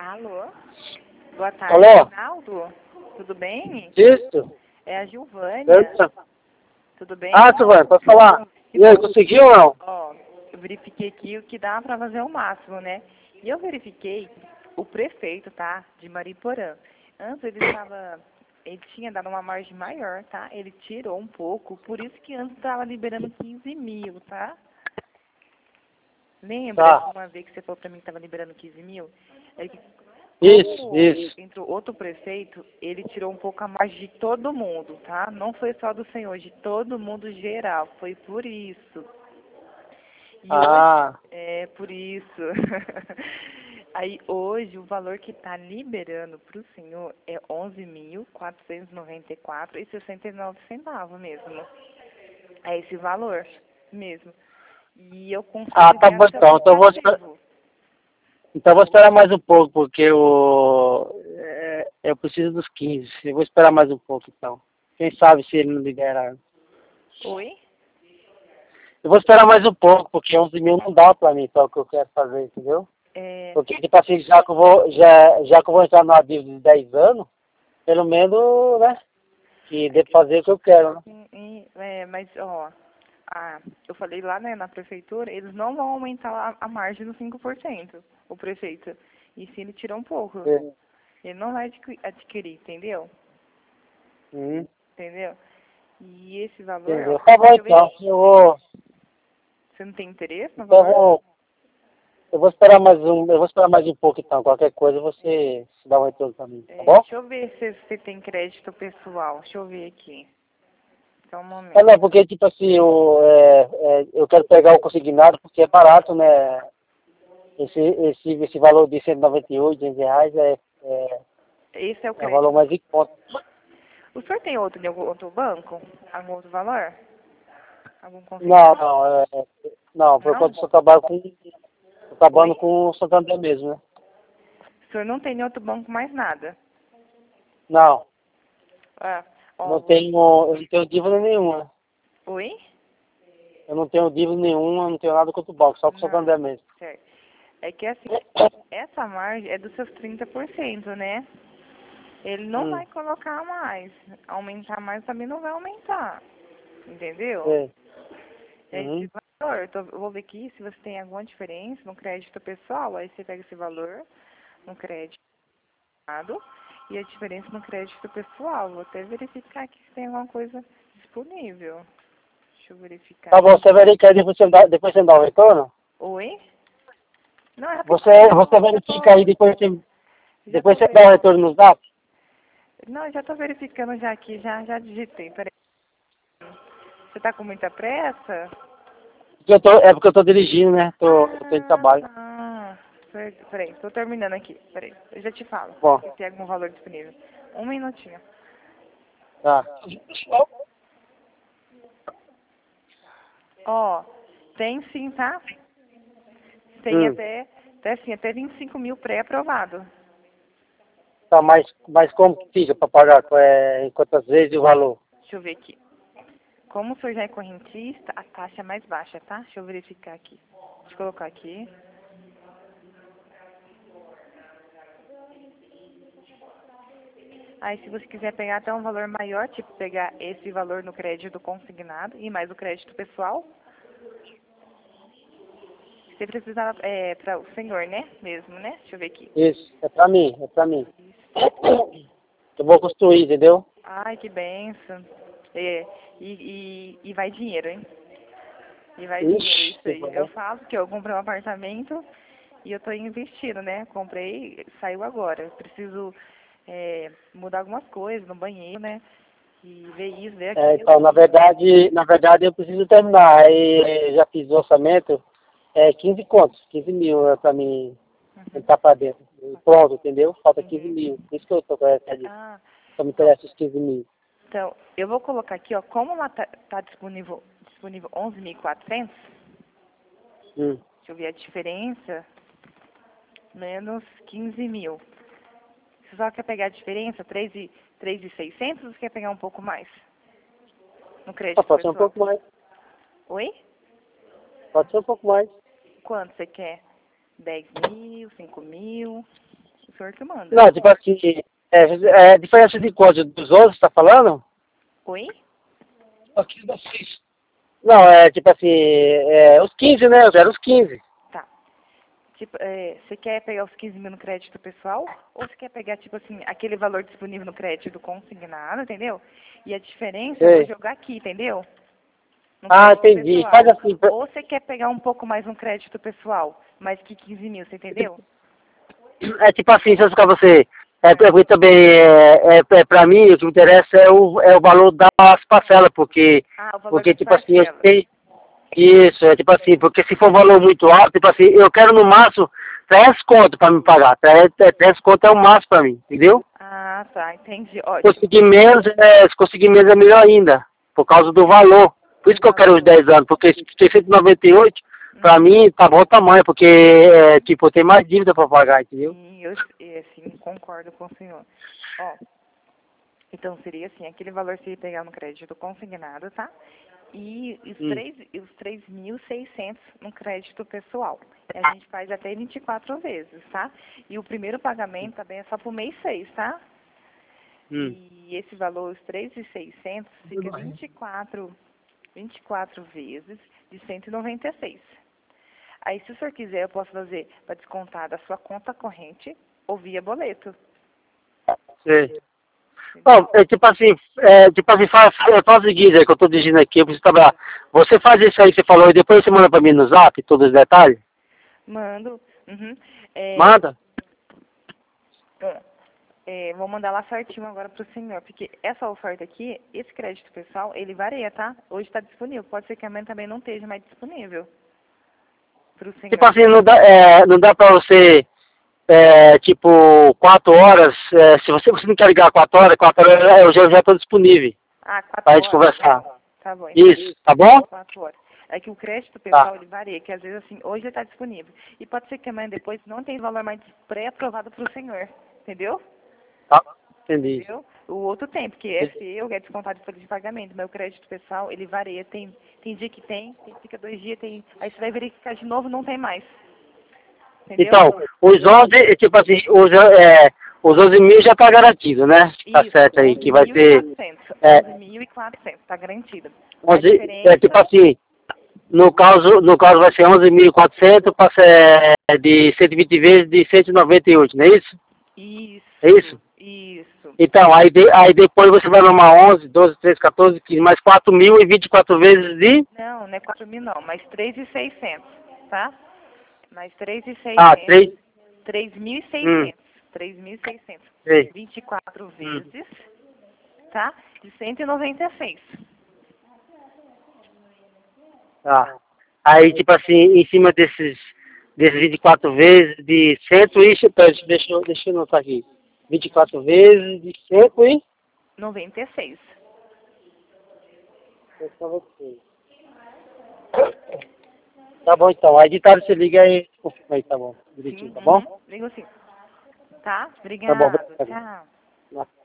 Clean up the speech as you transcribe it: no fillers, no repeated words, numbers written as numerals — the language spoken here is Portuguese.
Alô? Boa tarde, Alô? Ronaldo. Tudo bem? Isso? É a Gilvânia. Beleza? Tudo bem? Silvana, pode falar. E aí, conseguiu ou não? Ó, eu verifiquei aqui o que dá pra fazer o máximo, né? E eu verifiquei o prefeito, tá? De Mariporã. Antes ele tinha dado uma margem maior, tá? Ele tirou um pouco, por isso que antes estava liberando 15 mil, tá? Lembra Tá. uma vez que você falou pra mim que estava liberando 15 mil? Isso, isso. Entrou outro prefeito, ele tirou um pouco a margem de todo mundo, tá? Não foi só do senhor, de todo mundo geral. Foi por isso. E Ah, hoje, por isso. Aí hoje o valor que está liberando para o senhor é 11.494,69 mesmo. É esse valor mesmo. E eu consigo tá ver bom até o então. aplicativo. Então eu vou esperar mais um pouco, porque eu preciso dos 15. Eu vou esperar mais um pouco então. Quem sabe se ele não libera. Oi? Eu vou esperar mais um pouco, porque 11 mil não dá pra mim, só o que eu quero fazer, entendeu? É, Porque, tipo assim, já que eu vou entrar numa dívida de 10 anos, pelo menos, né, que dê pra fazer o que eu quero, né? mas, ó, eu falei lá, né, na prefeitura, eles não vão aumentar a margem dos 5%, o prefeito. E sim, ele tirou um pouco. É. Ele não vai adquirir, entendeu? Uhum. Entendeu? E esse valor, Entendeu? ó, Tá bom deixa eu ver, então. você não tem interesse no Então valor? eu vou esperar mais um pouco então. Qualquer coisa você se dá um retorno pra mim, tá bom? Deixa eu ver se você tem crédito pessoal. Deixa eu ver aqui. Só um É, momento. não, porque tipo assim, eu quero pegar o consignado porque é barato, né? Esse valor de 198 R$ 200 Esse é o é o valor crédito. mais em conta. O senhor tem outro de algum outro banco? Algum outro valor? Algum Não, consignado? não, não, por Não? enquanto eu tô trabalhando Oi? com o Santander mesmo, né? O senhor não tem em outro banco mais nada? Não, Ah, eu ó, não tenho dívida nenhuma. oi? Eu não tenho dívida nenhuma, eu não tenho nada contra o banco, só com o Não, Santander mesmo. certo. É que assim, essa margem é dos seus 30%, né? Ele não Hum, vai colocar mais. Aumentar mais também não vai aumentar. Entendeu? sei. É esse Uhum. valor. Eu vou ver aqui se você tem alguma diferença no crédito pessoal. Aí você pega esse valor no crédito e a diferença no crédito pessoal. Vou até verificar aqui se tem alguma coisa disponível. Deixa eu verificar Tá aqui. bom, você verifica aí, depois você dá o retorno? Oi? Não, é Você rapidinho. verifica aí, Já depois tô você dá o retorno nos dados? Não, já tô verificando já aqui, já digitei. Peraí. Você tá com muita pressa? É porque eu tô dirigindo, né? Eu tô em Ah, trabalho. tá. Peraí, tô terminando aqui. Peraí, eu já te falo. Bom, Se tem algum valor disponível. Um minutinho. tá. Ó, tem sim, tá? Tem Hum. até 25 mil pré-aprovado. Tá, mas como que fica pra pagar? Em quantas vezes o valor? Deixa eu ver aqui. Como o senhor já é correntista, a taxa é mais baixa, tá? Deixa eu verificar aqui. Deixa eu colocar aqui. Aí, se você quiser pegar até um valor maior, tipo pegar esse valor no crédito consignado e mais o crédito pessoal, você precisa, para o senhor, né? Mesmo, né? Deixa eu ver aqui. Isso, é pra mim, é pra mim. Eu vou construir, entendeu? Ai, que benção. É, e vai dinheiro, hein? E vai dinheiro, Ixi, isso aí. Eu falo que eu comprei um apartamento e eu tô investindo, né? Comprei, saiu agora. Eu preciso mudar algumas coisas no banheiro, né? E ver isso, ver aquilo. Então, na verdade eu preciso terminar. Aí já fiz o orçamento, 15 contos, 15 mil pra mim Uhum, entrar pra dentro. E pronto, entendeu? Falta 15 uhum. mil. Por isso que eu tô com essa disso. Ah, Só me então, interessa os 15 mil. então, eu vou colocar aqui, ó, como lá tá disponível 11.400, Hum. deixa eu ver a diferença, menos 15 mil. Você só quer pegar a diferença, 3.600, ou você quer pegar um pouco mais no Ah, crédito pode ser um pessoal? pouco mais. Oi? Pode ser um pouco mais. Quanto você quer? 10 mil, 5 mil? O senhor que manda. Não, tipo assim, é diferença de quanto? Dos outros, você tá falando? Oi? Aqui da Cis. Não, tipo assim, os 15, né? Eu quero os 15. Tá. Tipo, você quer pegar os 15 mil no crédito pessoal? Ou você quer pegar, tipo assim, aquele valor disponível no crédito consignado, entendeu? E a diferença eu vou Sei. jogar aqui, entendeu? No Ah, crédito entendi. pessoal. Faz assim. Ou você quer pegar um pouco mais no crédito pessoal, mais que 15 mil, você entendeu? É tipo assim, se eu explicar pra você. Porque também, pra mim, o que me interessa é o valor das parcelas, porque, Ah, o valor porque das tipo assim, eu parcelas. sei. Isso, é tipo assim, porque se for um valor muito alto, tipo assim, eu quero no máximo 10 conto pra me pagar. 10 conto é o máximo pra mim, entendeu? Ah, tá, entendi. Ótimo. Se conseguir menos é melhor ainda, por causa do valor. Por isso Do que eu quero os valor. 10 anos, porque se tem 198, pra mim tá bom tamanho, porque, tipo, eu tenho mais dívida pra pagar, entendeu? Sim, sim, concordo com o senhor. Ó, então seria assim, aquele valor se pegar no crédito consignado, tá? E os 3.600 no crédito pessoal. E a gente faz até 24 vezes, tá? E o primeiro pagamento também é só pro mês 6, tá? Hum. E esse valor, os 3.600, fica 24 vezes de 196. Aí, se o senhor quiser, eu posso fazer para descontar da sua conta corrente ou via boleto. Sei. Bom, faz o seguinte, que eu tô dirigindo aqui, eu preciso trabalhar. Você faz isso aí que você falou e depois você manda pra mim no zap, todos os detalhes? Mando. Uhum. Manda? Vou mandar lá certinho agora pro senhor, porque essa oferta aqui, esse crédito pessoal, ele varia, tá? Hoje está disponível. Pode ser que amanhã também não esteja mais disponível pro Tipo senhor. assim, não dá pra você, tipo, 4 horas, se você não quer ligar 4 horas eu já tô disponível Ah, pra 4 gente horas? conversar. Tá bom, então. Isso, tá bom? 4 horas. É que o crédito Tá. pessoal, ele varia, que às vezes assim, hoje ele está disponível. E pode ser que amanhã depois não tenha valor mais pré-aprovado pro senhor. Entendeu? Tá. Entendi. Entendeu? O outro tem, porque é seu, é descontado de folha de pagamento. Mas o crédito pessoal, ele varia. Tem dia que tem, fica 2 dias, tem. Aí você vai verificar de novo, não tem mais. Entendeu? Então, os 11, tipo assim, os 11 mil já tá garantido, né? Tá Isso, certo aí, que vai ser 11.400. é, 11.400, tá garantido. A 11, tipo diferença, assim, no caso vai ser 11.400 de 120 vezes de 198, não é isso? É isso, isso? isso. Então, aí depois você vai nomar 11, 12, 13, 14, 15, mais 4 mil e 24 vezes de... Não é 4 mil não, mais 3.600, tá? Mais Ah, 3.600, 3... 3.600, 3.600, 3. 24 vezes, tá? De 196. Tá. Aí, tipo assim, em cima desses 24 vezes de 100 e... Pera, deixa eu anotar aqui. 24 vezes de 100 e... 96. Tá bom, então. Aí de tarde você liga e confirma aí, tá bom. Sim, Direitinho, tá bom? ligo sim. Tá? Tá bom. Obrigado. Obrigado. Tchau.